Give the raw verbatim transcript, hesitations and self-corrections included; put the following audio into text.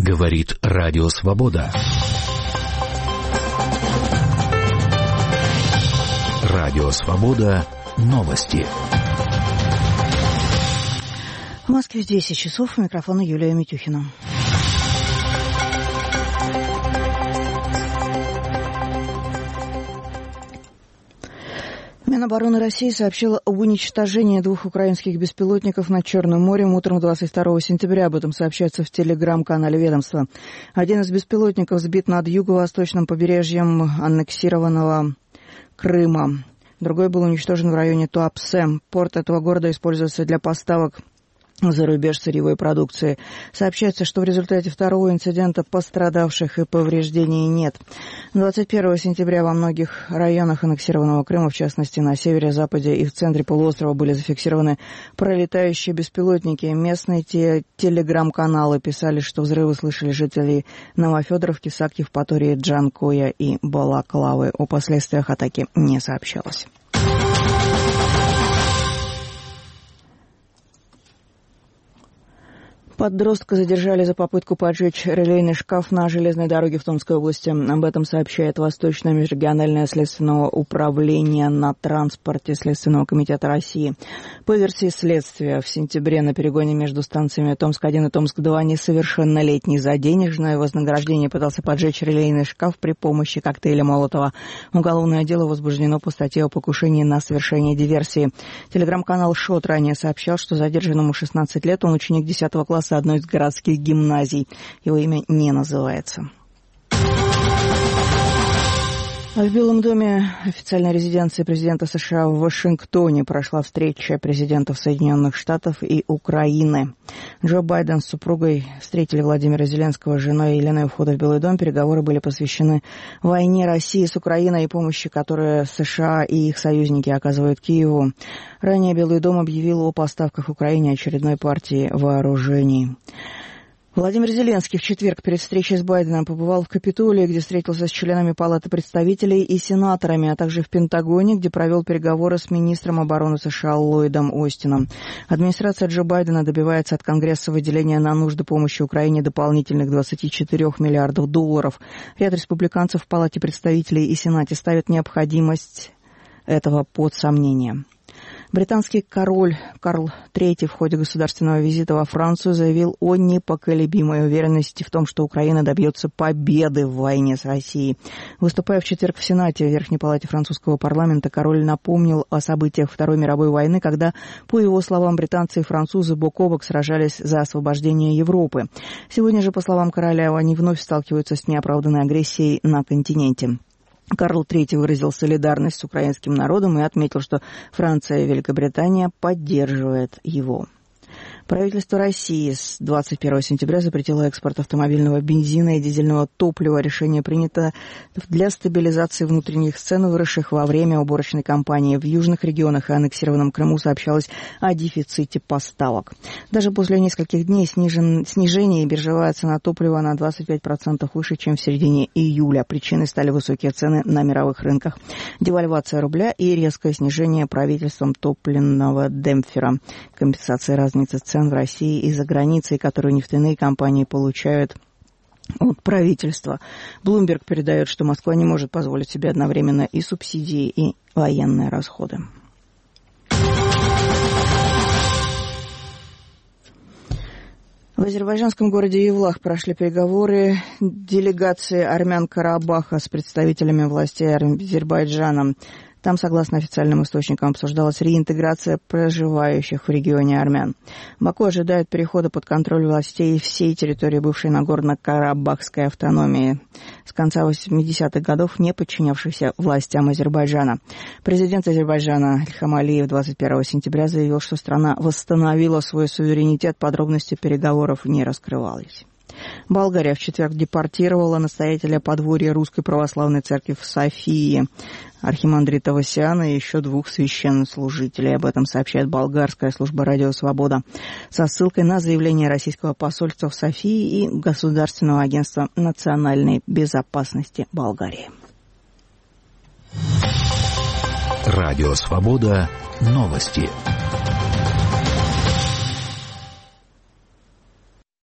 Говорит Радио Свобода. Радио Свобода. Новости. В Москве десять часов. У микрофона Юлия Митюхина. Минобороны России сообщила об уничтожении двух украинских беспилотников над Черным морем утром двадцать второго сентября. Об этом сообщается в телеграм-канале ведомства. Один из беспилотников сбит над юго-восточным побережьем аннексированного Крыма. Другой был уничтожен в районе Туапсе. Порт этого города используется для поставок за рубеж сырьевой продукции. Сообщается, что в результате второго инцидента пострадавших и повреждений нет. двадцать первого сентября во многих районах аннексированного Крыма, в частности на севере, западе и в центре полуострова, были зафиксированы пролетающие беспилотники. Местные те телеграм-каналы писали, что взрывы слышали жители Новофедоровки, Сакки, Евпатории, Джанкоя и Балаклавы. О последствиях атаки не сообщалось. Подростка задержали за попытку поджечь релейный шкаф на железной дороге в Томской области. Об этом сообщает Восточное межрегиональное следственное управление на транспорте Следственного комитета России. По версии следствия, в сентябре на перегоне между станциями Томск-один и Томск-два несовершеннолетний за денежное вознаграждение пытался поджечь релейный шкаф при помощи коктейля Молотова. Уголовное дело возбуждено по статье о покушении на совершение диверсии. Телеграм-канал «Шот» ранее сообщал, что задержанному шестнадцать лет, он ученик десятого класса одной из городских гимназий. Его имя не называется. В Белом доме, официальной резиденции президента США в Вашингтоне, прошла встреча президентов Соединенных Штатов и Украины. Джо Байден с супругой встретили Владимира Зеленского с женой Еленой у входа в Белый дом. Переговоры были посвящены войне России с Украиной и помощи, которую США и их союзники оказывают Киеву. Ранее Белый дом объявил о поставках Украине очередной партии вооружений. Владимир Зеленский в четверг перед встречей с Байденом побывал в Капитолии, где встретился с членами Палаты представителей и сенаторами, а также в Пентагоне, где провел переговоры с министром обороны США Ллойдом Остином. Администрация Джо Байдена добивается от Конгресса выделения на нужды помощи Украине дополнительных двадцать четыре миллиардов долларов. Ряд республиканцев в Палате представителей и Сенате ставят необходимость этого под сомнение. Британский король Карл третий в ходе государственного визита во Францию заявил о непоколебимой уверенности в том, что Украина добьется победы в войне с Россией. Выступая в четверг в Сенате, в Верхней палате французского парламента, король напомнил о событиях Второй мировой войны, когда, по его словам, британцы и французы бок о бок сражались за освобождение Европы. Сегодня же, по словам короля, они вновь сталкиваются с неоправданной агрессией на континенте. Карл третий выразил солидарность с украинским народом и отметил, что Франция и Великобритания поддерживают его. Правительство России с двадцать первого сентября запретило экспорт автомобильного бензина и дизельного топлива. Решение принято для стабилизации внутренних цен, выросших во время уборочной кампании. В южных регионах и аннексированном Крыму сообщалось о дефиците поставок. Даже после нескольких дней снижен, снижение биржевая цена топлива на двадцать пять процентов выше, чем в середине июля. Причиной стали высокие цены на мировых рынках, девальвация рубля и резкое снижение правительством топливного демпфера. Компенсация разницы цен в России и за границей, которую нефтяные компании получают от правительства. Bloomberg передает, что Москва не может позволить себе одновременно и субсидии, и военные расходы. В азербайджанском городе Евлах прошли переговоры делегации армян Карабаха с представителями властей Азербайджана. Там, согласно официальным источникам, обсуждалась реинтеграция проживающих в регионе армян. Баку ожидает перехода под контроль властей всей территории бывшей Нагорно-Карабахской автономии, с конца восьмидесятых годов не подчинявшихся властям Азербайджана. Президент Азербайджана Ильхам Алиев двадцать первого сентября заявил, что страна восстановила свой суверенитет, подробности переговоров не раскрывались. Болгария в четверг депортировала настоятеля подворья Русской Православной Церкви в Софии, архимандрита Васяна и еще двух священнослужителей. Об этом сообщает болгарская служба «Радио Свобода» со ссылкой на заявление российского посольства в Софии и Государственного агентства национальной безопасности Болгарии. Радио Свобода. Новости.